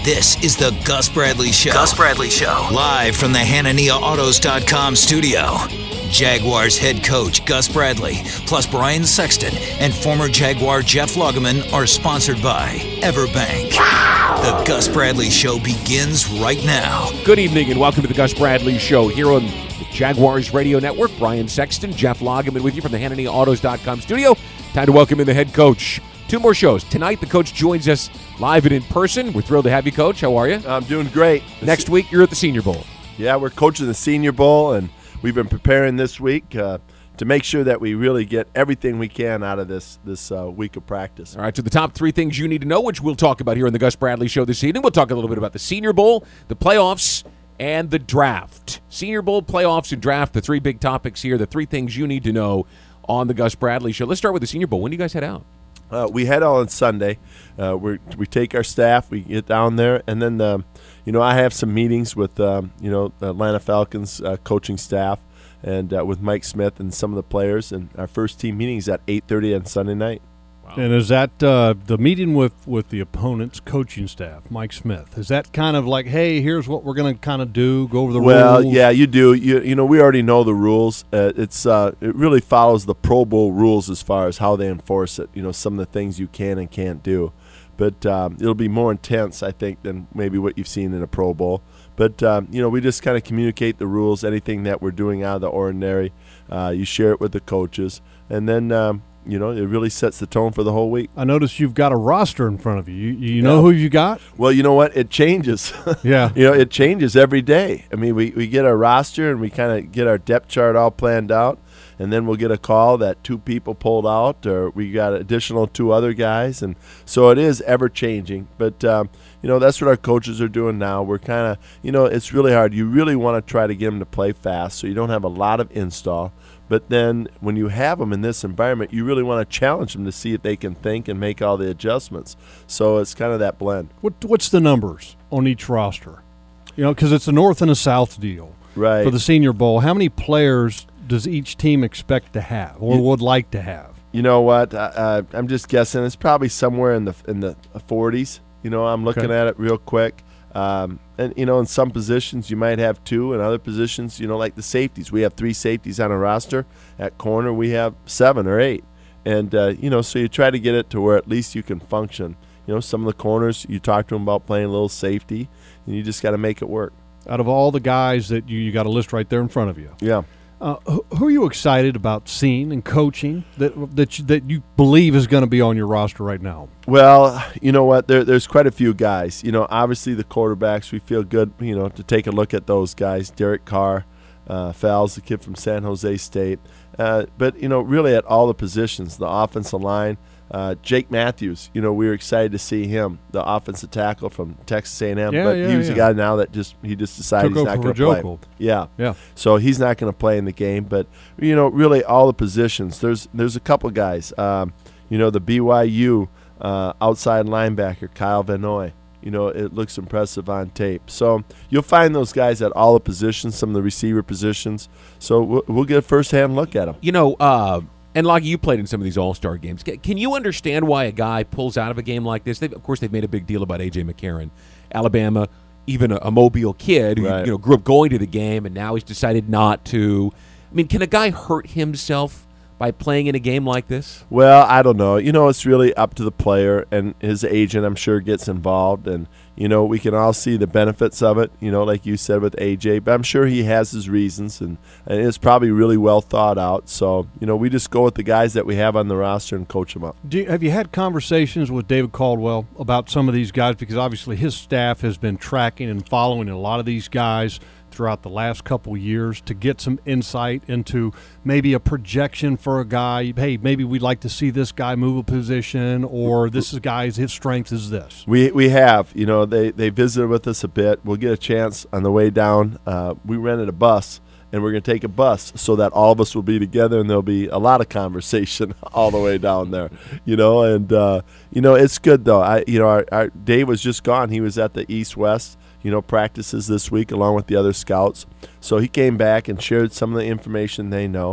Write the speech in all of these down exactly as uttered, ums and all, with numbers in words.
This is the Gus Bradley Show. Gus Bradley Show. Live from the Hanania Autos dot com studio. Jaguars head coach Gus Bradley, plus Brian Sexton and former Jaguar Jeff Lageman are sponsored by Everbank. The Gus Bradley Show begins right now. Good evening and welcome to the Gus Bradley Show here on the Jaguars Radio Network. Brian Sexton, Jeff Lageman with you from the Hanania Autos dot com studio. Time to welcome in the head coach. Two more shows. Tonight, the coach joins us live and in person. We're thrilled to have you, Coach. How are you? I'm doing great. Next week, you're at the Senior Bowl. Yeah, we're coaching the Senior Bowl, and we've been preparing this week uh, to make sure that we really get everything we can out of this this uh, week of practice. All right, so the top three things you need to know, which we'll talk about here on the Gus Bradley Show this evening. We'll talk a little bit about the Senior Bowl, the playoffs, and the draft. Senior Bowl, playoffs, and draft, the three big topics here, the three things you need to know on the Gus Bradley Show. Let's start with the Senior Bowl. When do you guys head out? Uh, we head out on Sunday. Uh, we we take our staff, we get down there, and then um, you know I have some meetings with um, you know the Atlanta Falcons uh, coaching staff and uh, with Mike Smith and some of the players. And our first team meeting is at eight thirty on Sunday night. Wow. And is that uh, the meeting with, with the opponent's coaching staff, Mike Smith? Is that kind of like, hey, here's what we're going to kind of do, go over the well, rules? Well, yeah, you do. You you know, we already know the rules. Uh, it's uh, it really follows the Pro Bowl rules as far as how they enforce it. You know, some of the things you can and can't do. But um, it'll be more intense, I think, than maybe what you've seen in a Pro Bowl. But, um, you know, we just kind of communicate the rules, anything that we're doing out of the ordinary. Uh, you share it with the coaches. And then, um, you know, it really sets the tone for the whole week. I notice you've got a roster in front of you. You, you know yeah. who you got? Well, you know what? It changes. Yeah. You know, it changes every day. I mean, we, we get our roster and we kind of get our depth chart all planned out. And then we'll get a call that two people pulled out, or we got additional two other guys. And so it is ever-changing. But, um, you know, that's what our coaches are doing now. We're kind of, you know, it's really hard. You really want to try to get them to play fast so you don't have a lot of install. But then when you have them in this environment, you really want to challenge them to see if they can think and make all the adjustments. So it's kind of that blend. What What's the numbers on each roster? You know, because it's a North and a South deal. Right. For the Senior Bowl, how many players does each team expect to have or you, would like to have? You know what? Uh, I'm just guessing. It's probably somewhere in the in the forties. You know, I'm looking okay. at it real quick. Um, and, you know, in some positions you might have two. In other positions, you know, like the safeties. We have three safeties on a roster. At corner, we have seven or eight. And, uh, you know, so you try to get it to where at least you can function. You know, some of the corners, you talk to them about playing a little safety, and you just got to make it work. Out of all the guys that you, you got a list right there in front of you. Yeah. Uh, who, who are you excited about seeing and coaching that that you, that you believe is going to be on your roster right now? Well, you know what? There, there's quite a few guys. You know, obviously the quarterbacks, we feel good, you know, to take a look at those guys. Derek Carr, uh, Fowles, the kid from San Jose State. Uh, but, you know, really at all the positions, the offensive line. Uh, Jake Matthews, you know, we were excited to see him, the offensive tackle from Texas A and M. Yeah, but yeah, he was yeah. a guy now that just he just decided Took he's not over going for to play. Joko. Yeah, yeah. So he's not going to play in the game. But you know, really all the positions. There's there's a couple guys. Um, you know, the B Y U uh, outside linebacker Kyle Van Noy. You know, it looks impressive on tape. So you'll find those guys at all the positions, some of the receiver positions. So we'll, we'll get a first-hand look at them. You know, uh, and Loggy, you played in some of these all-star games. Can you understand why a guy pulls out of a game like this? They've, of course, they've made a big deal about A J McCarron, Alabama, even a, a Mobile kid who right. you know grew up going to the game, and now he's decided not to. I mean, can a guy hurt himself by playing in a game like this? Well, I don't know. You know, it's really up to the player, and his agent, I'm sure, gets involved. And, you know, we can all see the benefits of it, you know, like you said with A J. But I'm sure he has his reasons, and, and it's probably really well thought out. So, you know, we just go with the guys that we have on the roster and coach them up. Do you, have you had conversations with David Caldwell about some of these guys? Because obviously his staff has been tracking and following a lot of these guys throughout the last couple years to get some insight into maybe a projection for a guy. Hey, maybe we'd like to see this guy move a position, or this is guy's his strength is this. We we have, you know, they they visited with us a bit. We'll get a chance on the way down. Uh, we rented a bus, and we're going to take a bus so that all of us will be together, and there'll be a lot of conversation all the way down there, you know. And uh, you know, it's good though. I you know, our, our Dave was just gone. He was at the East West. You know, practices this week along with the other scouts. So he came back and shared some of the information they know.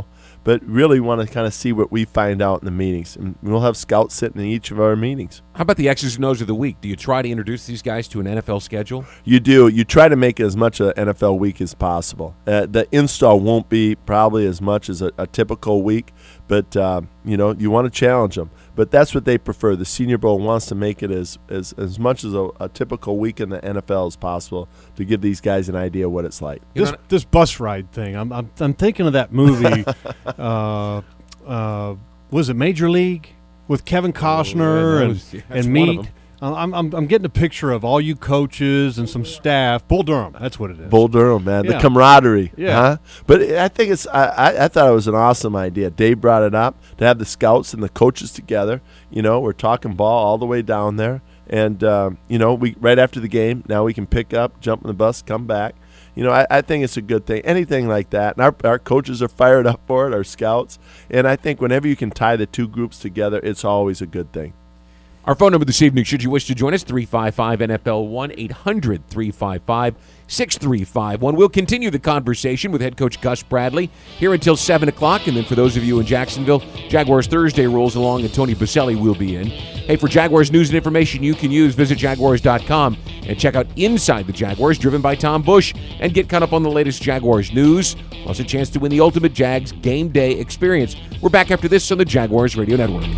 but really want to kind of see what we find out in the meetings. And we'll have scouts sitting in each of our meetings. How about the X's and O's of the week? Do you try to introduce these guys to an N F L schedule? You do. You try to make it as much an N F L week as possible. Uh, the install won't be probably as much as a, a typical week, but uh, you know, you want to challenge them. But that's what they prefer. The Senior Bowl wants to make it as as, as much as a, a typical week in the N F L as possible to give these guys an idea what it's like. This this bus ride thing. I'm I'm, I'm thinking of that movie. uh, uh, was it Major League with Kevin Costner oh, yeah, and was, yeah, and Meat? I'm, I'm I'm getting a picture of all you coaches and some staff. Bull Durham, that's what it is. Bull Durham, man, yeah. the camaraderie. Yeah, huh? But I think it's. I, I I thought it was an awesome idea. Dave brought it up to have the scouts and the coaches together. You know, we're talking ball all the way down there, and um, you know, we right after the game. Now we can pick up, jump in the bus, come back. You know, I, I think it's a good thing. Anything like that, and our our coaches are fired up for it. Our scouts, and I think whenever you can tie the two groups together, it's always a good thing. Our phone number this evening, should you wish to join us, three five five N F L one, eight hundred, three five five, six three five one. We'll continue the conversation with head coach Gus Bradley here until seven o'clock. And then for those of you in Jacksonville, Jaguars Thursday rolls along and Tony Baselli will be in. Hey, for Jaguars news and information you can use, visit Jaguars dot com and check out Inside the Jaguars, driven by Tom Bush, and get caught up on the latest Jaguars news, plus a chance to win the ultimate Jags game day experience. We're back after this on the Jaguars Radio Network.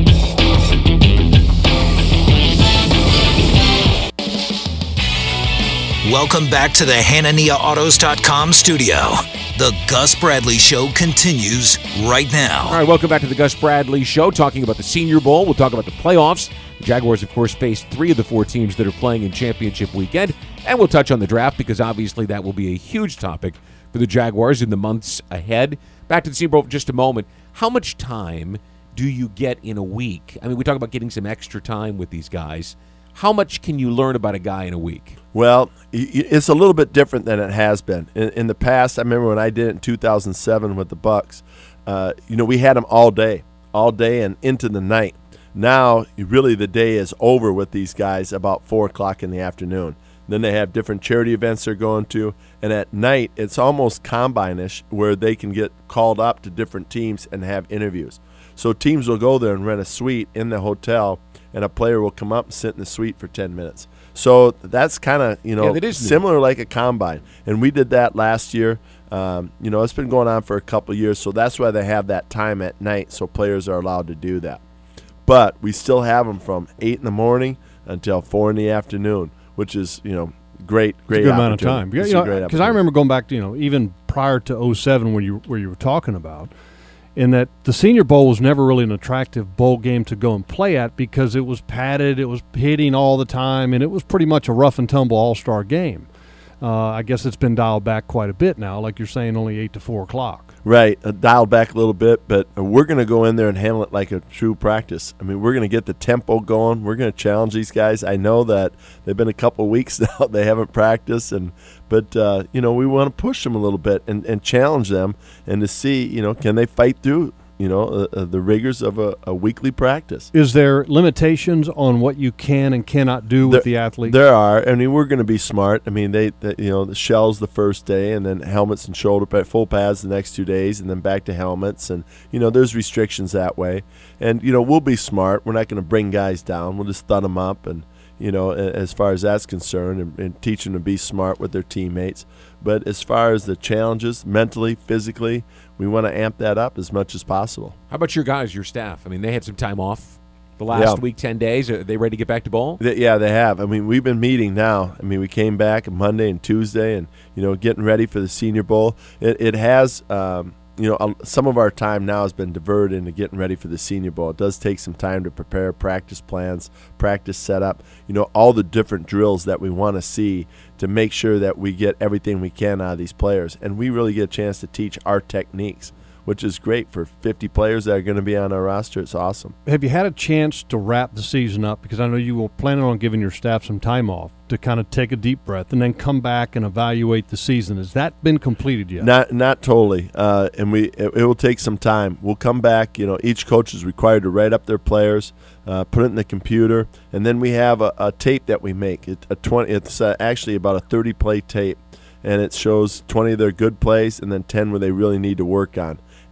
Welcome back to the Hanania Autos dot com studio. The Gus Bradley Show continues right now. All right, welcome back to the Gus Bradley Show, talking about the Senior Bowl. We'll talk about the playoffs. The Jaguars, of course, face three of the four teams that are playing in championship weekend. And we'll touch on the draft because obviously that will be a huge topic for the Jaguars in the months ahead. Back to the Senior Bowl for just a moment. How much time do you get in a week? I mean, we talk about getting some extra time with these guys. How much can you learn about a guy in a week? Well, it's a little bit different than it has been. In, in the past, I remember when I did it in two thousand seven with the Bucks, uh, you know, we had them all day, all day and into the night. Now, really the day is over with these guys about four o'clock in the afternoon. Then they have different charity events they're going to. And at night, it's almost combine-ish where they can get called up to different teams and have interviews. So teams will go there and rent a suite in the hotel, and a player will come up and sit in the suite for ten minutes. So that's kind of, you know, yeah, that is similar new. like a combine. And we did that last year. Um, you know, it's been going on for a couple of years, so that's why they have that time at night so players are allowed to do that. But we still have them from eight in the morning until four in the afternoon, which is, you know, great, great it's a good amount of time. Because you know, I remember going back to, you know, even prior to oh seven when you, where you were talking about, in that the Senior Bowl was never really an attractive bowl game to go and play at because it was padded, it was hitting all the time, and it was pretty much a rough and tumble all-star game. Uh, I guess it's been dialed back quite a bit now, like you're saying, only eight to four o'clock. Right, uh, dialed back a little bit, but we're going to go in there and handle it like a true practice. I mean, we're going to get the tempo going. We're going to challenge these guys. I know that they've been a couple of weeks now. They haven't practiced, and but, uh, you know, we want to push them a little bit and, and challenge them and to see, you know, can they fight through, you know, uh, uh, the rigors of a, a weekly practice. Is there limitations on what you can and cannot do there, with the athlete? There are. I mean, we're going to be smart. I mean, they, they, you know, the shells the first day, and then helmets and shoulder pad, full pads the next two days, and then back to helmets. And, you know, there's restrictions that way. And, you know, we'll be smart. We're not going to bring guys down. We'll just thud them up and, you know, as far as that's concerned, and, and teach them to be smart with their teammates. But as far as the challenges, mentally, physically, we want to amp that up as much as possible. How about your guys, your staff? I mean, they had some time off the last yeah. week, ten days. Are they ready to get back to ball? They, yeah, they have. I mean, we've been meeting now. I mean, we came back Monday and Tuesday and, you know, getting ready for the Senior Bowl. It, it has, um, you know, some of our time now has been diverted into getting ready for the Senior Bowl. It does take some time to prepare practice plans, practice setup, you know, all the different drills that we want to see to make sure that we get everything we can out of these players. And we really get a chance to teach our techniques, which is great for fifty players that are going to be on our roster. It's awesome. Have you had a chance to wrap the season up? Because I know you were planning on giving your staff some time off to kind of take a deep breath and then come back and evaluate the season. Has that been completed yet? Not not totally. Uh, and we it, it will take some time. We'll come back. You know, each coach is required to write up their players, uh, put it in the computer, and then we have a, a tape that we make. It, a twenty. It's uh, actually about a thirty-play tape, and it shows twenty of their good plays and then ten where they really need to work on.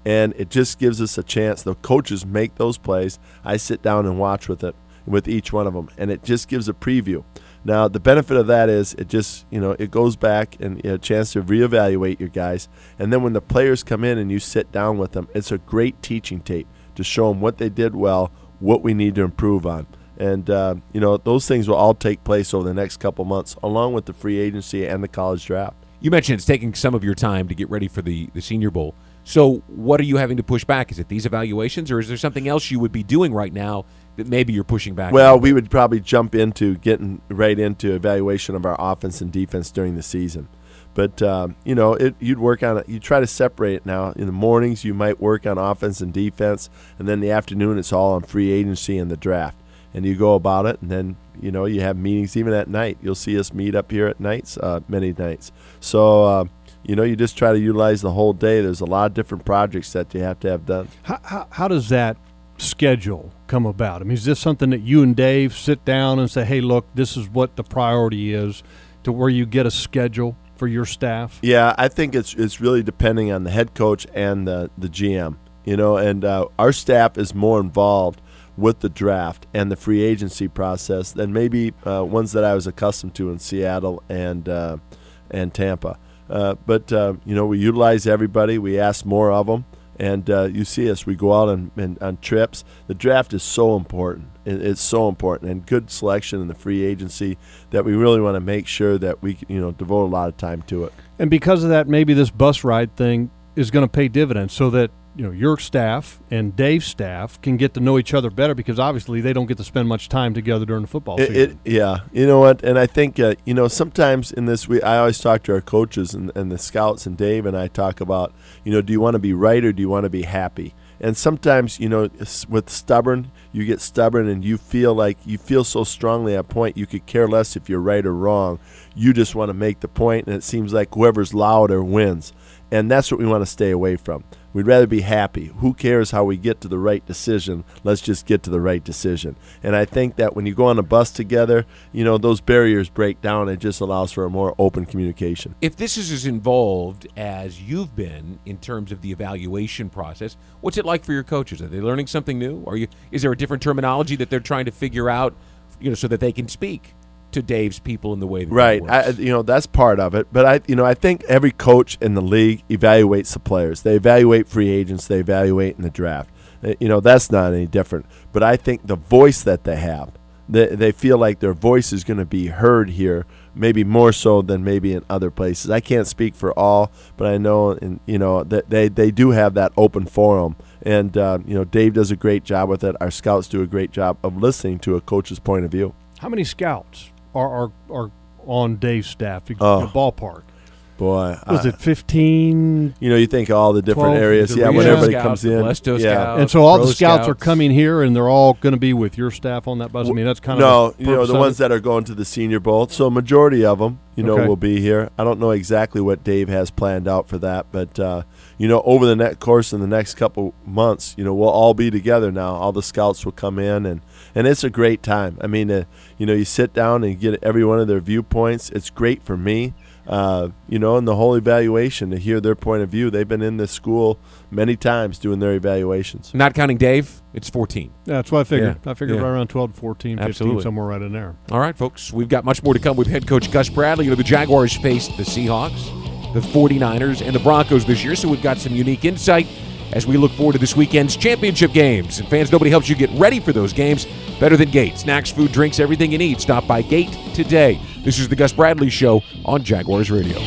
and it just gives us a chance. The coaches make those plays. I sit down and watch with it, with each one of them, and it just gives a preview. Now, the benefit of that is it just, you know, it goes back and you know, a chance to reevaluate your guys. And then when the players come in and you sit down with them, it's a great teaching tape to show them what they did well, what we need to improve on. And, uh, you know, those things will all take place over the next couple months, along with the free agency and the college draft. You mentioned it's taking some of your time to get ready for the, the Senior Bowl. So what are you having to push back? Is it these evaluations, or is there something else you would be doing right now that maybe you're pushing back? Well, we would probably jump into getting right into evaluation of our offense and defense during the season. But, um, you know, it, you'd work on it. You try to separate it now. In the mornings, you might work on offense and defense, and then in the afternoon, it's all on free agency and the draft. And you go about it, and then, you know, you have meetings even at night. You'll see us meet up here at nights, uh, many nights. So, uh, you know, you just try to utilize the whole day. There's a lot of different projects that you have to have done. How, how, how does that schedule come about? I mean, is this something that you and Dave sit down and say, hey, look, this is what the priority is, to where you get a schedule for your staff? Yeah, I think it's it's really depending on the head coach and the, the G M, you know, and uh, our staff is more involved with the draft and the free agency process than maybe uh, ones that I was accustomed to in Seattle and uh, and Tampa. Uh, but, uh, you know, we utilize everybody. We ask more of them. And uh, you see us. We go out on, on, on trips. The draft is so important. It, it's so important. And good selection in the free agency that we really want to make sure that we, you know, devote a lot of time to it. And because of that, maybe this bus ride thing is going to pay dividends so that, you know, your staff and Dave's staff can get to know each other better, because obviously they don't get to spend much time together during the football it, season. It, yeah, you know what? And I think, uh, you know, sometimes in this, we I always talk to our coaches and, and the scouts, and Dave and I talk about, you know, do you want to be right or do you want to be happy? And sometimes, you know, with stubborn, you get stubborn and you feel like you feel so strongly at a point you could care less if you're right or wrong. You just want to make the point, and it seems like whoever's louder wins. And that's what we want to stay away from. We'd rather be happy. Who cares how we get to the right decision? Let's just get to the right decision. And I think that when you go on a bus together, you know, those barriers break down. It just allows for a more open communication. If this is as involved as you've been in terms of the evaluation process, what's it like for your coaches? Are they learning something new? Are you? Is there a different terminology that they're trying to figure out, you know, so that they can speak to Dave's people in the way that right. It I, you know, that's part of it. But I, you know, I think every coach in the league evaluates the players. They evaluate free agents. They evaluate in the draft. You know, that's not any different. But I think the voice that they have, they, they feel like their voice is going to be heard here, maybe more so than maybe in other places. I can't speak for all, but I know, and you know, that they, they do have that open forum. And, uh, you know, Dave does a great job with it. Our scouts do a great job of listening to a coach's point of view. How many scouts are are, are on Dave's staff in Oh. the ballpark? Boy, Was I- it fifteen? You know, you think all the different twelve, areas. the Yeah, when regional everybody scouts, comes the in. Blesto yeah. scouts. And so all Pro the scouts, are scouts. coming here, and they're all going to be with your staff on that bus. I mean, that's kind no, of the you know, purpose the of ones it. that are going to the Senior Bowl. So majority of them, you know, Okay. will be here. I don't know exactly what Dave has planned out for that, but uh, you know, over the next course in the next couple months, you know, we'll all be together now. All the scouts will come in, and and it's a great time. I mean, uh, you know, you sit down and get every one of their viewpoints. It's great for me. Uh, you know, and the whole evaluation to hear their point of view. They've been in this school many times doing their evaluations. Not counting Dave, it's fourteen. Yeah, that's what I figured. Yeah. I figured Yeah. right around twelve to fourteen, fifteen, Absolutely. somewhere right in there. All right, folks, we've got much more to come with head coach Gus Bradley. You know, the Jaguars faced the Seahawks, the forty-niners, and the Broncos this year, so we've got some unique insight as we look forward to this weekend's championship games. And fans, nobody helps you get ready for those games better than Gate. Snacks, food, drinks, everything you need. Stop by Gate today. This is the Gus Bradley Show on Jaguars Radio.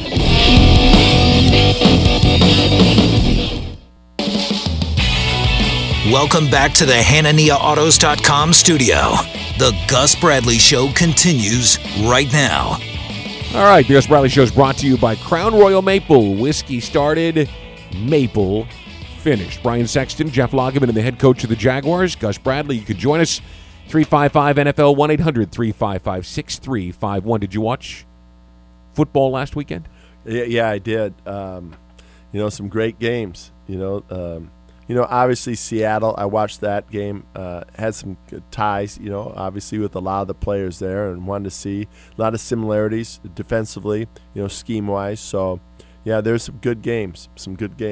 Welcome back to the Hanania Autos dot com studio. The Gus Bradley Show continues right now. All right, the Gus Bradley Show is brought to you by Crown Royal Maple. Whiskey started, maple finished. Brian Sexton, Jeff Lageman, and the head coach of the Jaguars, Gus Bradley. You could join us, three five five N F L, one eight hundred three five five six three five one. Did you watch football last weekend? Yeah, yeah, I did. Um, you know, some great games. You know, um, you know, obviously Seattle. I watched that game. Uh, had some good ties. You know, obviously with a lot of the players there, and wanted to see a lot of similarities defensively. You know, scheme wise. So, yeah, there's some good games. Some good games.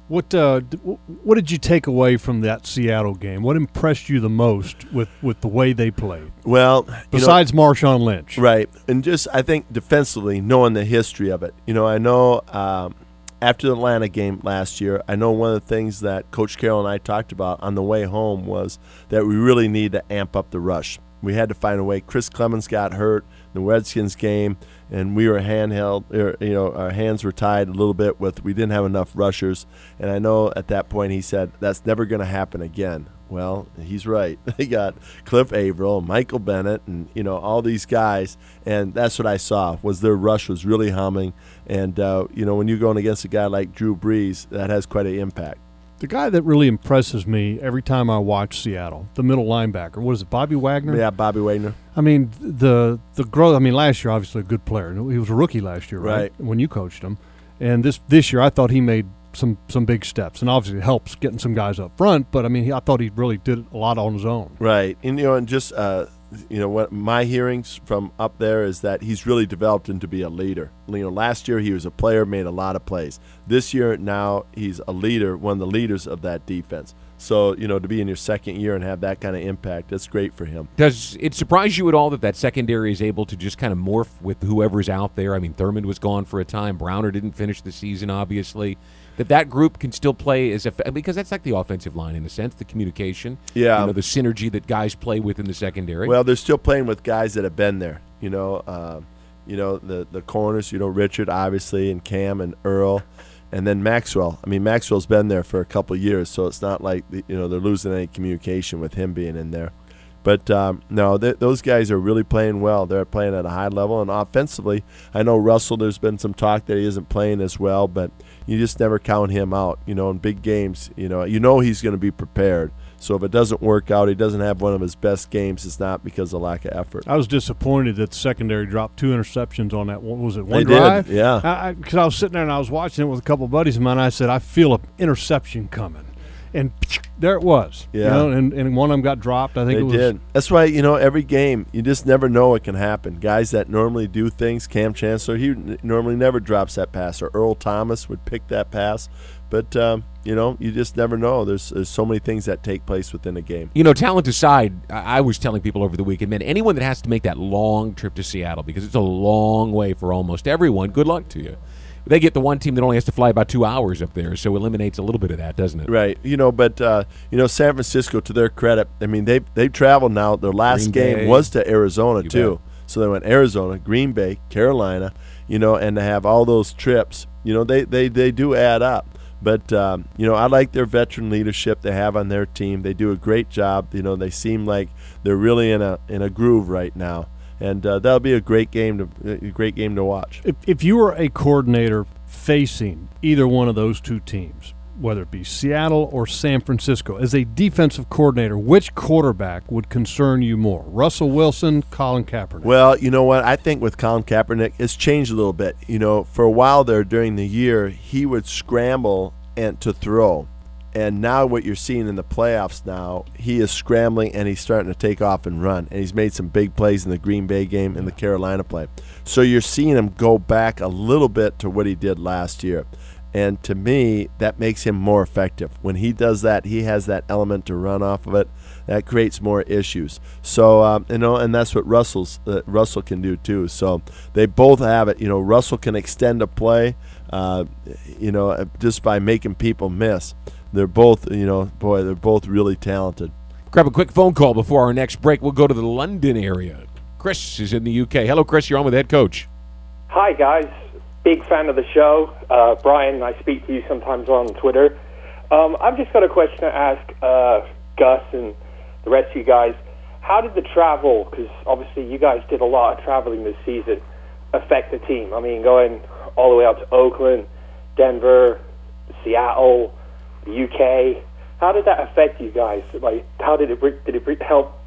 What uh, d- what did you take away from that Seattle game? What impressed you the most with, with the way they played? Well, besides you know, Marshawn Lynch, right? And just I think defensively, knowing the history of it. You know, I know um, after the Atlanta game last year, I know one of the things that Coach Carroll and I talked about on the way home was that we really need to amp up the rush. We had to find a way. Chris Clemens got hurt in the Redskins game, and we were handheld. Er, you know, our hands were tied a little bit with we didn't have enough rushers. And I know at that point he said that's never going to happen again. Well, he's right. They got Cliff Averill, Michael Bennett, and you know all these guys, and that's what I saw was their rush was really humming. And uh, you know when you're going against a guy like Drew Brees, that has quite an impact. The guy that really impresses me every time I watch Seattle, the middle linebacker, what is it, Bobby Wagner? Yeah, Bobby Wagner. I mean, the the growth. I mean, last year obviously a good player. He was a rookie last year, right? Right. When you coached him, and this this year I thought he made some some big steps, and obviously it helps getting some guys up front. But I mean, he, I thought he really did a lot on his own. Right, and you know, and just uh, you know what my hearings from up there is that he's really developed into be a leader. You know, last year he was a player, made a lot of plays. This year now he's a leader, one of the leaders of that defense. So, you know, to be in your second year and have that kind of impact, that's great for him. Does it surprise you at all that that secondary is able to just kind of morph with whoever's out there? I mean, Thurman was gone for a time. Browner didn't finish the season, obviously. That that group can still play as if because that's like the offensive line in a sense, the communication, yeah, you know, the synergy that guys play with in the secondary. Well, they're still playing with guys that have been there. You know, uh, you know the the corners. You know, Richard obviously, and Cam and Earl. And then Maxwell. I mean, Maxwell's been there for a couple of years, so it's not like you know they're losing any communication with him being in there. But um, no, th- those guys are really playing well. They're playing at a high level, and offensively, I know Russell. There's been some talk that he isn't playing as well, but you just never count him out. You know, in big games, you know, you know he's going to be prepared. So if it doesn't work out, he doesn't have one of his best games, it's not because of lack of effort. I was disappointed that the secondary dropped two interceptions on that one. Was it one they drive? Did, yeah. Because I, I was sitting there and I was watching it with a couple of buddies of mine. And I said, I feel an interception coming. And there it was. Yeah. You know, and, and one of them got dropped. I think they it was. did. That's why, you know, every game, you just never know what can happen. Guys that normally do things, Cam Chancellor, he n- normally never drops that pass, or Earl Thomas would pick that pass. But, um, you know, you just never know. There's, there's so many things that take place within a game. You know, talent aside, I, I was telling people over the weekend, man, anyone that has to make that long trip to Seattle, because it's a long way for almost everyone, good luck to you. They get the one team that only has to fly about two hours up there, so it eliminates a little bit of that, doesn't it? Right. You know, but, uh, you know, San Francisco, to their credit, I mean, they've, they've traveled now. Their last Green game Bay. was to Arizona, You too. bet. So they went Arizona, Green Bay, Carolina, you know, and to have all those trips, you know, they, they, they do add up. But, um, you know, I like their veteran leadership they have on their team. They do a great job. You know, they seem like they're really in a in a groove right now. And uh, that'll be a great game to a great game to watch. If, if you were a coordinator facing either one of those two teams, whether it be Seattle or San Francisco, as a defensive coordinator, which quarterback would concern you more? Russell Wilson, Colin Kaepernick? Well, you know what? I think with Colin Kaepernick, it's changed a little bit. You know, for a while there during the year, he would scramble and to throw. And now what you're seeing in the playoffs now, he is scrambling and he's starting to take off and run. And he's made some big plays in the Green Bay game and the Carolina play. So you're seeing him go back a little bit to what he did last year. And to me, that makes him more effective. When he does that, he has that element to run off of it. That creates more issues. So, um, you know, and that's what Russell's uh, Russell can do too. So they both have it. You know, Russell can extend a play, uh, you know, just by making people miss. They're both, you know, boy, they're both really talented. Grab a quick phone call before our next break. We'll go to the London area. Chris is in the U K. Hello, Chris. You're on with Head Coach. Hi, guys. Big fan of the show. Uh, Brian, I speak to you sometimes on Twitter. Um, I've just got a question to ask uh, Gus and the rest of you guys. How did the travel, because obviously you guys did a lot of traveling this season, affect the team? I mean, going all the way out to Oakland, Denver, Seattle, the U K. How did that affect you guys? Like, how did it did it help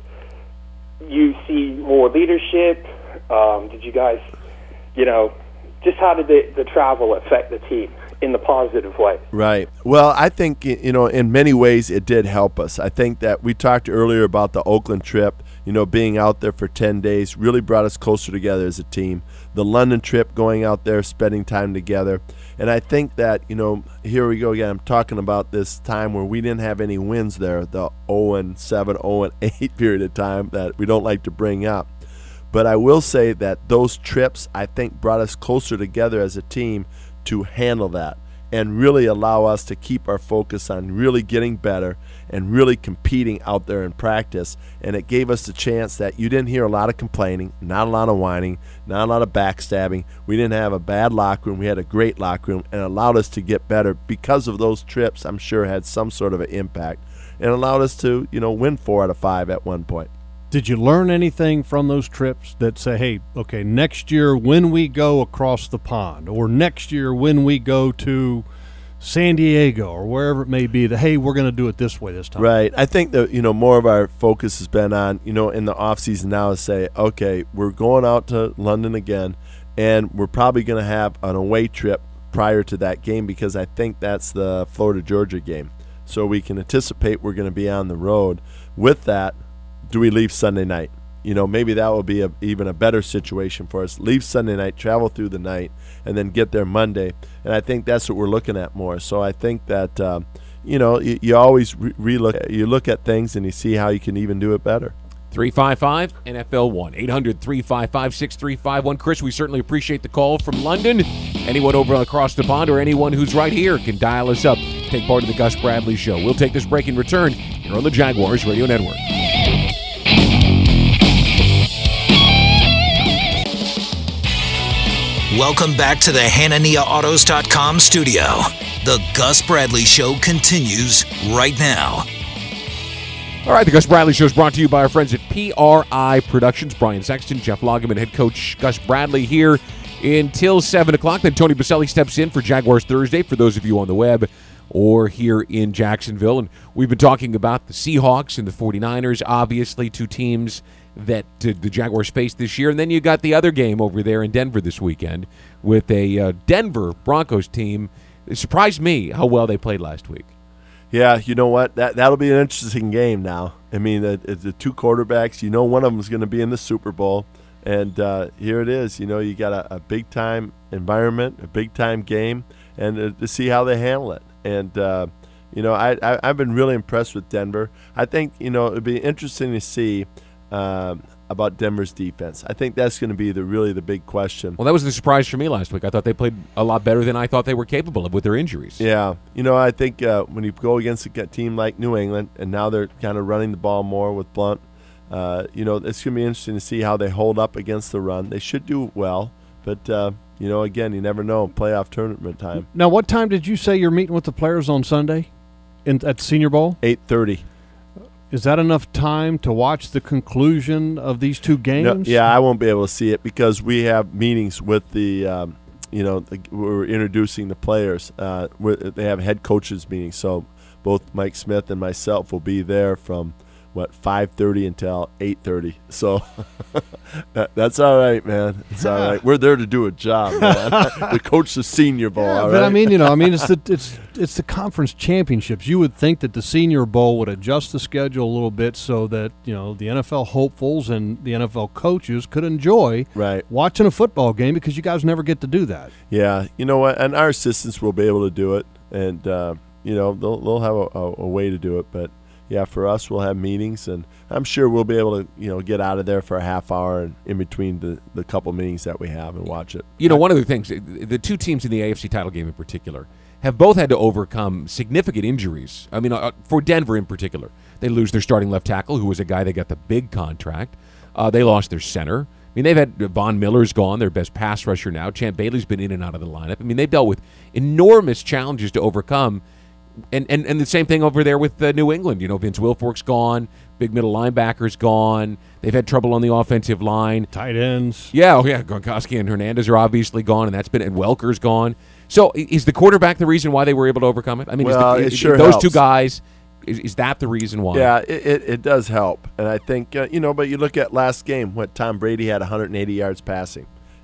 you see more leadership? Um, did you guys, you know, just how did the, the travel affect the team in the positive way? Right. Well, I think, you know, in many ways it did help us. I think that we talked earlier about the Oakland trip. you know, being out there for ten days really brought us closer together as a team. The London trip, going out there, spending time together. And I think that, you know, here we go again. I'm talking about this time where we didn't have any wins there, the oh and seven, oh and eight period of time that we don't like to bring up. But I will say that those trips, I think, brought us closer together as a team to handle that and really allow us to keep our focus on really getting better and really competing out there in practice. And it gave us the chance that you didn't hear a lot of complaining, not a lot of whining, not a lot of backstabbing. We didn't have a bad locker room. We had a great locker room, and allowed us to get better because of those trips. I'm sure had some sort of an impact and allowed us to, you know, win four out of five at one point. Did you learn anything from those trips that say, hey, okay, next year when we go across the pond, or next year when we go to San Diego or wherever it may be, that, hey, we're going to do it this way this time? Right. I think that, you know, more of our focus has been on, you know, in the off season now is say, okay, we're going out to London again, and we're probably going to have an away trip prior to that game because I think that's the Florida-Georgia game. So we can anticipate we're going to be on the road. With that, do we leave Sunday night? You know, maybe that will be a, even a better situation for us. Leave Sunday night, travel through the night, and then get there Monday. And I think that's what we're looking at more. So I think that, um, you know, you, you always re- relook. You look at things and you see how you can even do it better. three five five N F L one, eight hundred, three five five, six three five one. Chris, we certainly appreciate the call from London. Anyone over across the pond or anyone who's right here can dial us up, take part of the Gus Bradley Show. We'll take this break and return here on the Jaguars Radio Network. Welcome back to the Hanania Autos dot com studio. The Gus Bradley Show continues right now. All right, the Gus Bradley Show is brought to you by our friends at P R I Productions. Brian Sexton, Jeff Loggeman, head coach Gus Bradley here until seven o'clock. Then Tony Baselli steps in for Jaguars Thursday for those of you on the web or here in Jacksonville. And we've been talking about the Seahawks and the forty-niners, obviously two teams that uh, the Jaguars faced this year. And then you got the other game over there in Denver this weekend with a uh, Denver Broncos team. It surprised me how well they played last week. Yeah, you know what? That, that'll be an interesting game now. I mean, the, the two quarterbacks, you know one of them is going to be in the Super Bowl. And uh, here it is. You know, you got a, a big-time environment, a big-time game, and uh, to see how they handle it. And, uh, you know, I, I, I've been really impressed with Denver. I think, you know, it would be interesting to see um, about Denver's defense. I think that's going to be the really the big question. Well, that was the surprise for me last week. I thought they played a lot better than I thought they were capable of with their injuries. Yeah. You know, I think uh, when you go against a team like New England, and now they're kind of running the ball more with Blunt, uh, you know, it's going to be interesting to see how they hold up against the run. They should do well, but, uh, you know, again, you never know. Playoff tournament time. Now, what time did you say you're meeting with the players on Sunday in, at the Senior Bowl? eight thirty. Is that enough time to watch the conclusion of these two games? No, yeah, I won't be able to see it because we have meetings with the, um, you know, the, we're introducing the players. Uh, they have head coaches meetings, so both Mike Smith and myself will be there from what five thirty until eight thirty. So that, that's all right, man. It's all right. We're there to do a job, man. To coach the Senior Bowl. Yeah, all but right? I mean, you know, I mean, it's the it's it's the conference championships. You would think that the Senior Bowl would adjust the schedule a little bit so that, you know, the N F L hopefuls and the N F L coaches could enjoy right. watching a football game because you guys never get to do that. Yeah, you know what? And our assistants will be able to do it, and uh, you know they'll they'll have a, a, a way to do it, but. Yeah, for us, we'll have meetings, and I'm sure we'll be able to, you know, get out of there for a half hour and in between the, the couple meetings that we have and watch it. You know, one of the things, the two teams in the A F C title game in particular have both had to overcome significant injuries. I mean, uh, for Denver in particular, they lose their starting left tackle, who was a guy that got the big contract. Uh, they lost their center. I mean, they've had Von Miller's gone, their best pass rusher now. Champ Bailey's been in and out of the lineup. I mean, they've dealt with enormous challenges to overcome. And, and and the same thing over there with uh, New England. You know, Vince Wilfork's gone. Big middle linebacker's gone. They've had trouble on the offensive line. Tight ends. Yeah, oh yeah. Gronkowski and Hernandez are obviously gone, and that's been and Welker's gone. So is the quarterback the reason why they were able to overcome it? I mean, well, is the, it sure those helps. two guys. Is, is that the reason why? Yeah, it, it, it does help, and I think uh, you know. But you look at last game, what Tom Brady had one hundred eighty yards passing.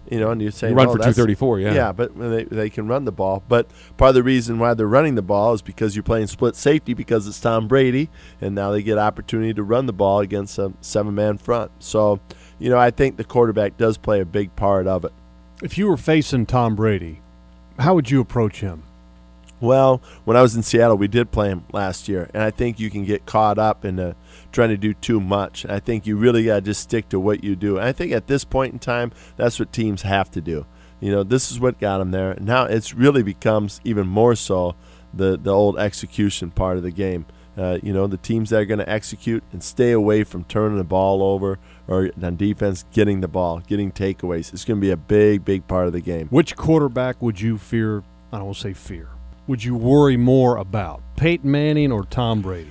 You know, and you're saying You run oh, for that's- two thirty-four, yeah. Yeah, but they, they can run the ball. But part of the reason why they're running the ball is because you're playing split safety because it's Tom Brady, and now they get opportunity to run the ball against a seven-man front. So, you know, I think the quarterback does play a big part of it. If you were facing Tom Brady, how would you approach him? Well, when I was in Seattle, we did play him last year, and I think you can get caught up in uh, trying to do too much. I think you really got to just stick to what you do. And I think at this point in time, that's what teams have to do. You know, this is what got them there. Now it's really becomes even more so the, the old execution part of the game. Uh, you know, the teams that are going to execute and stay away from turning the ball over or on defense getting the ball, getting takeaways. It's going to be a big, big part of the game. Which quarterback would you fear? I don't want to say fear. Would you worry more about, Peyton Manning or Tom Brady?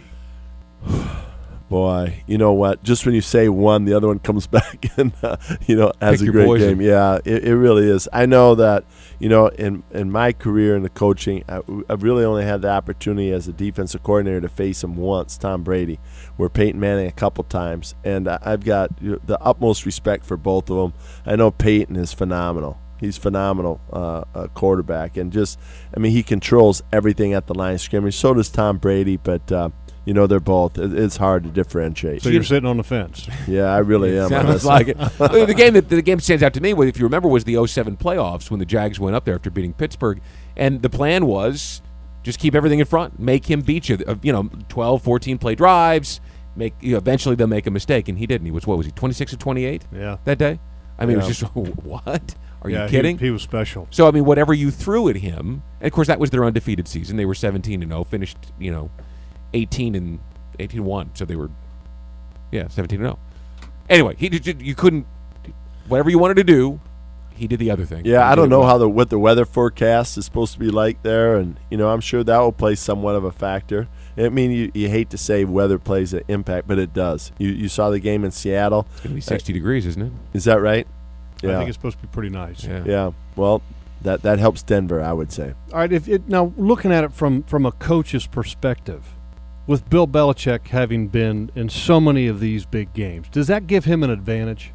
Boy, you know what? Just when you say one, the other one comes back and, uh, you know, has Pick a your great poison. game. Yeah, it, it really is. I know that, you know, in, in my career in the coaching, I, I've really only had the opportunity as a defensive coordinator to face him once, Tom Brady, where Peyton Manning a couple times. And I- I've got you know, the utmost respect for both of them. I know Peyton is phenomenal. He's phenomenal uh, uh, quarterback. And just, I mean, he controls everything at the line of scrimmage. So does Tom Brady, but, uh, you know, they're both. It, it's hard to differentiate. So you're sitting on the fence. Yeah, I really am. Sounds honestly. like it. Well, the game that the game stands out to me, if you remember, was the oh seven playoffs when the Jags went up there after beating Pittsburgh, and the plan was just keep everything in front, make him beat you. Uh, You know, twelve, fourteen play drives. Make you know, eventually they'll make a mistake, and he didn't. He was what was he twenty-six of twenty-eight? Yeah. that day. I mean, Yeah. it was just what? Are yeah, you kidding? He, he was special. So I mean, whatever you threw at him, and of course that was their undefeated season. They were seventeen and oh, finished you know, eighteen and eighteen and one. So they were, yeah, seventeen and oh. Anyway, he did. You couldn't. Whatever you wanted to do, he did the other thing. Yeah, He I did don't it know well. how the what the weather forecast is supposed to be like there, and you know I'm sure that will play somewhat of a factor. I mean, you, you hate to say weather plays an impact, but it does. You you saw the game in Seattle. It's gonna be sixty degrees, isn't it? Is that right? I Yeah. think it's supposed to be pretty nice. Yeah. Yeah. Well, that that helps Denver, I would say. All right. If it, now looking at it from from a coach's perspective, with Bill Belichick having been in so many of these big games, does that give him an advantage?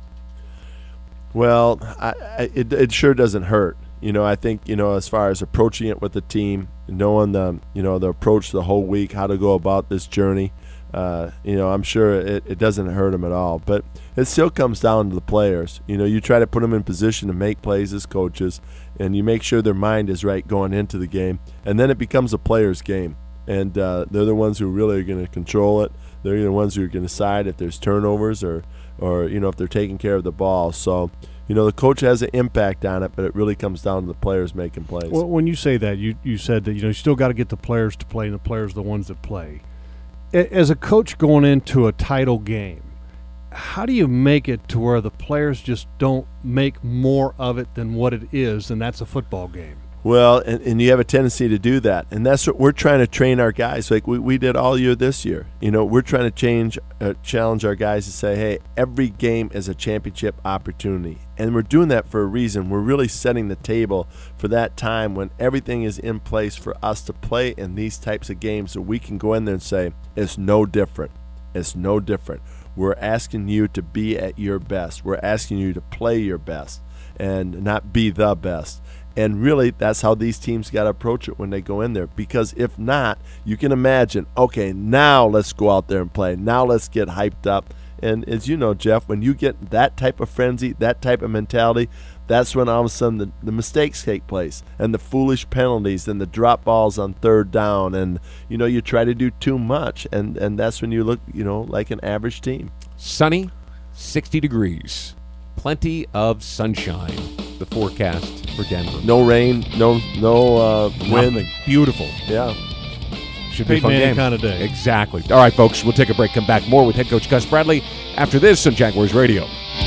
Well, I, I, it it sure doesn't hurt. You know, I think you know as far as approaching it with the team, knowing the you know the approach the whole week, how to go about this journey. Uh, you know, I'm sure it, it doesn't hurt them at all. But it still comes down to the players. You know, you try to put them in position to make plays as coaches, and you make sure their mind is right going into the game, and then it becomes a player's game. And uh, they're the ones who really are going to control it. They're the ones who are going to decide if there's turnovers or, or you know, if they're taking care of the ball. So, you know, the coach has an impact on it, but it really comes down to the players making plays. Well, when you say that, you you said that you know you still got to get the players to play, and the players are the ones that play. A- As a coach going into a title game, how do you make it to where the players just don't make more of it than what it is, and that's a football game? Well, and, and you have a tendency to do that, and that's what we're trying to train our guys. Like we, we did all year this year. You know, we're trying to change, uh, challenge our guys to say, hey, every game is a championship opportunity, and we're doing that for a reason. We're really setting the table for that time when everything is in place for us to play in these types of games, so we can go in there and say, it's no different. It's no different. We're asking you to be at your best. We're asking you to play your best and not be the best. And really, that's how these teams got to approach it when they go in there. Because if not, you can imagine, okay, now let's go out there and play. Now let's get hyped up. And as you know, Jeff, when you get that type of frenzy, that type of mentality, that's when all of a sudden the, the mistakes take place and the foolish penalties and the drop balls on third down. And, you know, you try to do too much. And, and that's when you look, you know, like an average team. Sunny, sixty degrees, plenty of sunshine. The forecast for Denver. No rain, no no uh, wind. Nothing. Beautiful. Yeah. Should be a Peyton fun Manning game. kind of day. Exactly. All right, folks, we'll take a break. Come back more with head coach Gus Bradley after this on Jaguars Radio.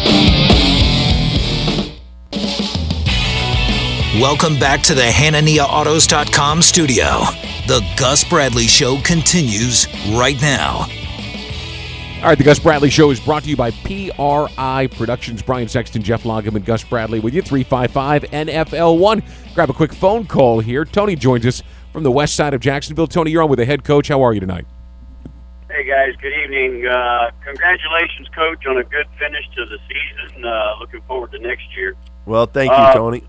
Welcome back to the Hanania Autos dot com studio. The Gus Bradley Show continues right now. All right, the Gus Bradley Show is brought to you by P R I Productions. Brian Sexton, Jeff Loggeman, Gus Bradley with you, three five five N F L one. Grab a quick phone call here. Tony joins us from the west side of Jacksonville. Tony, you're on with the head coach. How are you tonight? Hey, guys. Good evening. Uh, congratulations, Coach, on a good finish to the season. Uh, looking forward to next year. Well, thank you, Uh, Tony.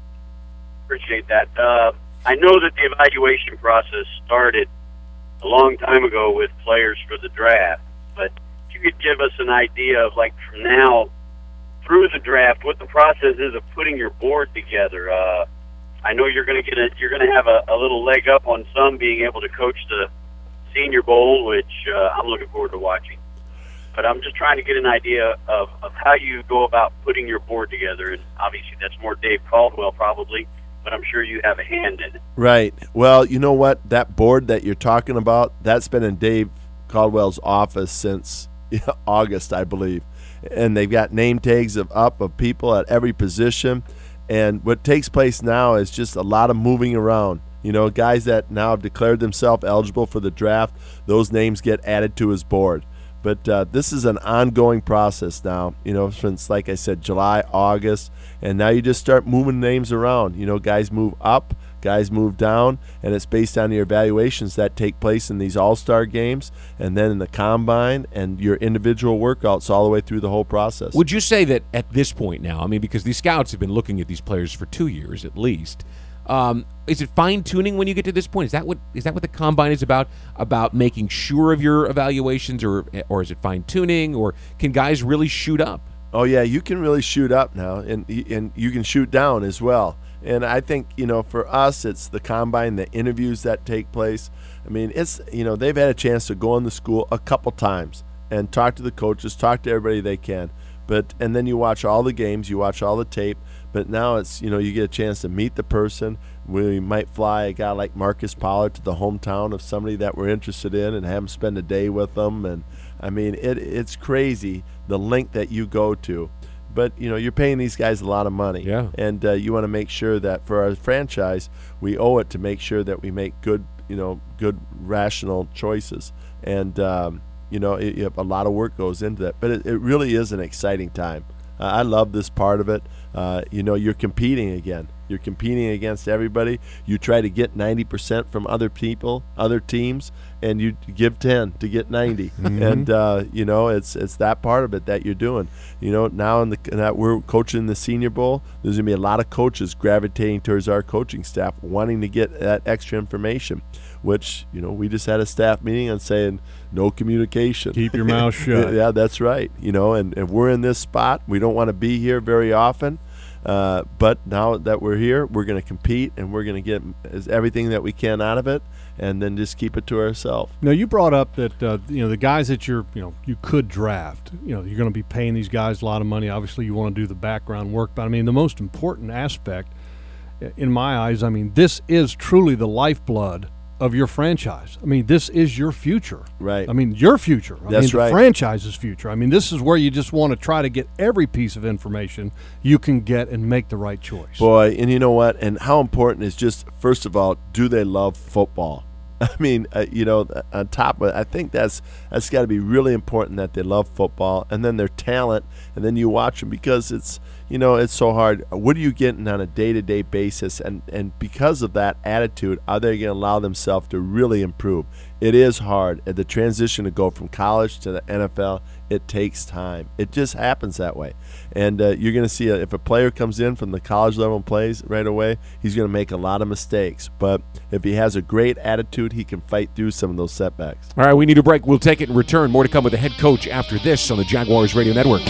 Appreciate that. Uh, I know that the evaluation process started a long time ago with players for the draft, but if you could give us an idea of, like, from now through the draft, what the process is of putting your board together. Uh, I know you're going to get a, you're going to have a, a little leg up on some being able to coach the Senior Bowl, which uh, I'm looking forward to watching. But I'm just trying to get an idea of, of how you go about putting your board together, and obviously that's more Dave Caldwell probably, but I'm sure you have a hand in it. Right. Well, you know what? That board that you're talking about, that's been in Dave Caldwell's office since August, I believe. And they've got name tags of up of people at every position. And what takes place now is just a lot of moving around. You know, guys that now have declared themselves eligible for the draft, those names get added to his board. But uh, this is an ongoing process now, you know, since, like I said, July, August, and now you just start moving names around. You know, guys move up, guys move down, and it's based on your evaluations that take place in these all-star games and then in the combine and your individual workouts all the way through the whole process. Would you say that at this point now, I mean, because these scouts have been looking at these players for two years at least, Um, is it fine tuning when you get to this point? Is that what is that what the combine is about? About making sure of your evaluations, or or is it fine tuning, or can guys really shoot up? Oh yeah, you can really shoot up now, and and you can shoot down as well. And I think, you know, for us, it's the combine, the interviews that take place. I mean, it's, you know, they've had a chance to go in the school a couple times and talk to the coaches, talk to everybody they can. But and then you watch all the games, you watch all the tape. But now it's, you know, you get a chance to meet the person. We might fly a guy like Marcus Pollard to the hometown of somebody that we're interested in and have him spend a day with them. And I mean, it it's crazy the length that you go to. But, you know, you're paying these guys a lot of money. Yeah. And uh, you want to make sure that for our franchise, we owe it to make sure that we make good, you know, good rational choices. And, um, you know, it, it, a lot of work goes into that. But it, it really is an exciting time. Uh, I love this part of it. Uh, you know, you're competing again. You're competing against everybody. You try to get ninety percent from other people, other teams, and you give ten to get ninety. Mm-hmm. And, uh, you know, it's it's that part of it that you're doing. You know, now in the, that we're coaching the Senior Bowl, there's going to be a lot of coaches gravitating towards our coaching staff, wanting to get that extra information, which, you know, we just had a staff meeting on saying no communication. Keep your mouth shut. Yeah, that's right. You know, and if we're in this spot, we don't want to be here very often. Uh, but now that we're here, we're going to compete, and we're going to get as everything that we can out of it, and then just keep it to ourselves. Now, you brought up that uh, you know the guys that you're you know you could draft. You know, you're going to be paying these guys a lot of money. Obviously, you want to do the background work, but I mean, the most important aspect, in my eyes, I mean, this is truly the lifeblood of your franchise. I mean, this is your future. Right. I mean, your future. I That's mean, the right. franchise's future. I mean, this is where you just want to try to get every piece of information you can get and make the right choice. Boy, and you know what? And how important is just, first of all, do they love football? I mean, uh, you know, on top of it, I think that's that's got to be really important that they love football, and then their talent, and then you watch them because it's, you know, it's so hard. What are you getting on a day-to-day basis? And, and because of that attitude, are they going to allow themselves to really improve? It is hard. The transition to go from college to the N F L, it takes time. It just happens that way. And uh, you're going to see a, if a player comes in from the college level and plays right away, he's going to make a lot of mistakes. But if he has a great attitude, he can fight through some of those setbacks. All right, we need a break. We'll take it and return. More to come with the head coach after this on the Jaguars Radio Network.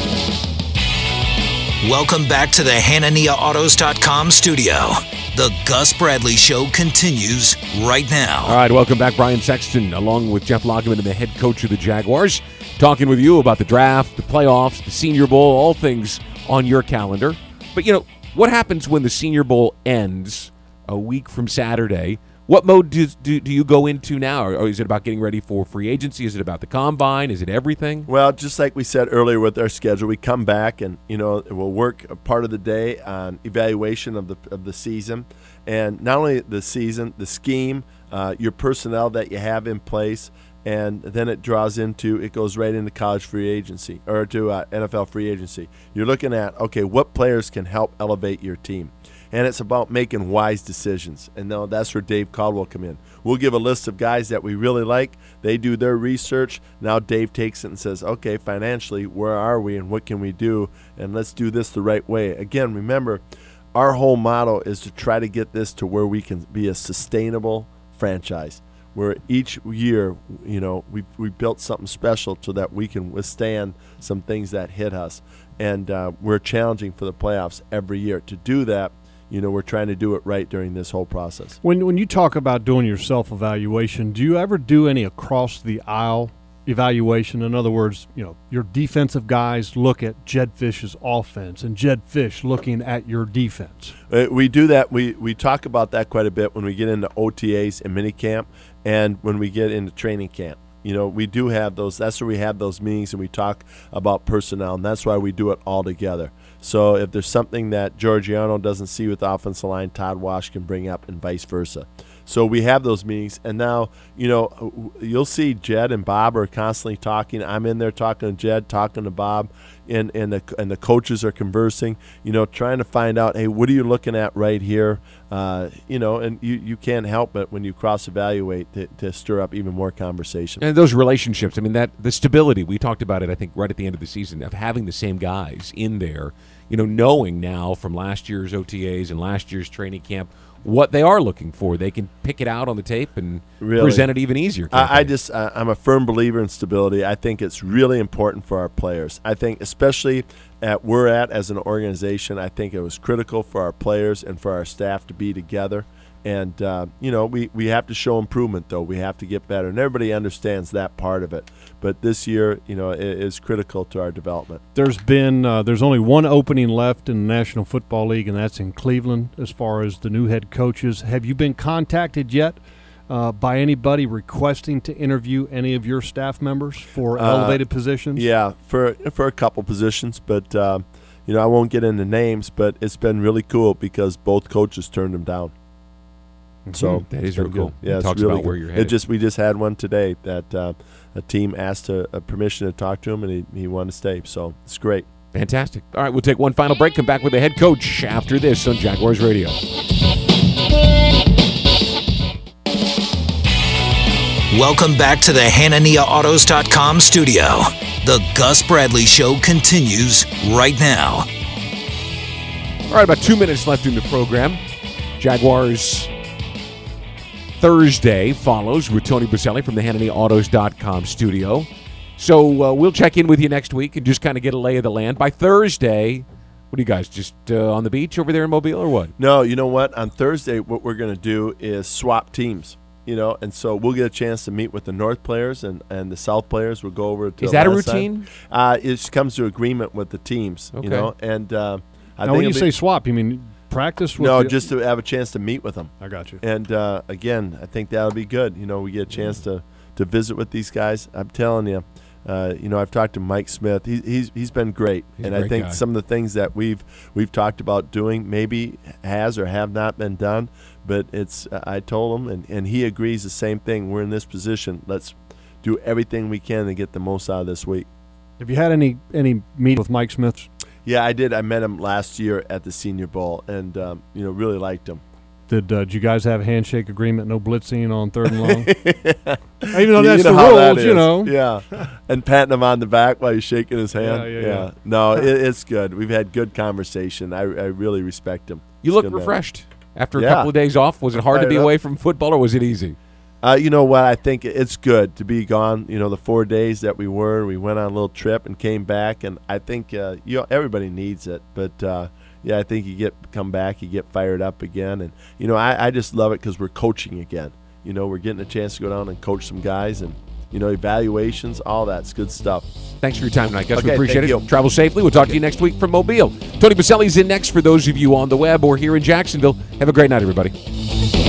Welcome back to the Hanania Autos dot com studio. The Gus Bradley Show continues right now. All right, welcome back. Brian Sexton, along with Jeff Lageman and the head coach of the Jaguars, talking with you about the draft, the playoffs, the Senior Bowl, all things on your calendar. But, you know, what happens when the Senior Bowl ends a week from Saturday? What mode do, do, do you go into now? Or is it about getting ready for free agency? Is it about the combine? Is it everything? Well, just like we said earlier with our schedule, we come back and, you know, we'll work a part of the day on evaluation of the of the season. And not only the season, the scheme, uh, your personnel that you have in place, and then it draws into, it goes right into college free agency, or to uh, N F L free agency. You're looking at, okay, what players can help elevate your team? and it's about making wise decisions. And now that's where Dave Caldwell come in. We'll give a list of guys that we really like. They do their research. Now Dave takes it and says, okay, financially, where are we and what can we do? And let's do this the right way. Again, remember, our whole motto is to try to get this to where we can be a sustainable franchise, where each year, you know, we we built something special so that we can withstand some things that hit us. And uh, we're challenging for the playoffs every year. To do that, you know, we're trying to do it right during this whole process. When when you talk about doing your self-evaluation, do you ever do any across-the-aisle evaluation? In other words, you know, your defensive guys look at Jedd Fisch's offense and Jedd Fisch looking at your defense. Uh, we do that. We we talk about that quite a bit when we get into O T As and minicamp and when we get into training camp. You know, we do have those. That's where we have those meetings and we talk about personnel, and that's why we do it all together. So if there's something that Georgiano doesn't see with the offensive line, Todd Wash can bring up and vice versa. So we have those meetings, and now, you know, you'll see Jedd and Bob are constantly talking. I'm in there talking to Jedd, talking to Bob, and, and, the, and the coaches are conversing, you know, trying to find out, hey, what are you looking at right here? Uh, you know, and you, you can't help it when you cross-evaluate to, to stir up even more conversation. And those relationships, I mean, that the stability, we talked about it, I think, right at the end of the season, of having the same guys in there, you know, knowing now from last year's O T As and last year's training camp what they are looking for. They can pick it out on the tape and really present it even easier. I, I just, I, I'm a firm believer in stability. I think it's really important for our players. I think especially at we're at as an organization, I think it was critical for our players and for our staff to be together. And, uh, you know, we, we have to show improvement, though. We have to get better. And everybody understands that part of it. But this year, you know, it is critical to our development. There's been uh, there's only one opening left in the National Football League, and that's in Cleveland as far as the new head coaches. Have you been contacted yet uh, by anybody requesting to interview any of your staff members for Uh, elevated positions? Yeah, for, for a couple positions. But, uh, you know, I won't get into names, but it's been really cool because both coaches turned them down. So That is it's been real cool. good. Yeah, It it's talks really about where good. you're It headed. just we just had one today that uh, a team asked a, a permission to talk to him, and he, he wanted to stay. So it's great. Fantastic. All right, we'll take one final break. Come back with the head coach after this on Jaguars Radio. Welcome back to the Hanania Autos dot com studio. The Gus Bradley Show continues right now. All right, about two minutes left in the program. Jaguars Thursday follows with Tony Baselli from the Hanania Autos dot com studio. So uh, we'll check in with you next week and just kind of get a lay of the land. By Thursday, what are you guys, just uh, on the beach over there in Mobile or what? No, you know what? On Thursday, what we're going to do is swap teams. You know, and so we'll get a chance to meet with the North players and, and the South players. We'll go over to Is that a last routine? time. Uh, it comes to agreement with the teams. Okay. You know, and uh, I Now, think when you it'll say be- swap, you mean practice with no, the- just to have a chance to meet with them. I got you. And uh, again, I think that'll be good. You know, we get a chance to, to visit with these guys. I'm telling you, uh, you know, I've talked to Mike Smith. He, he's he's been great, He's a and I great think guy. some of the things that we've we've talked about doing maybe has or have not been done. But it's I told him, and, and he agrees the same thing. We're in this position. Let's do everything we can to get the most out of this week. Have you had any any meeting with Mike Smith? Yeah, I did. I met him last year at the Senior Bowl, and um, you know, really liked him. Did, uh, did you guys have a handshake agreement, no blitzing on third and long? Even though You that's know the how that rules, you is. know. Yeah, and patting him on the back while he's shaking his hand. Yeah, yeah, yeah. No, it, it's good. We've had good conversation. I, I really respect him. You He's look good man. refreshed after a Yeah. couple of days off. Was it hard to Fired be up. away from football, or was it easy? Uh, you know what? I think it's good to be gone. You know, the four days that we were, we went on a little trip and came back, and I think uh, you know everybody needs it. But uh, yeah, I think you get come back, you get fired up again, and you know I, I just love it because we're coaching again. You know, we're getting a chance to go down and coach some guys, and you know evaluations, all that's good stuff. Thanks for your time tonight, Gus. We Okay, appreciate it. thank you. Travel safely. We'll talk to you next week from Mobile. Tony Baselli's in next for those of you on the web or here in Jacksonville. Have a great night, everybody.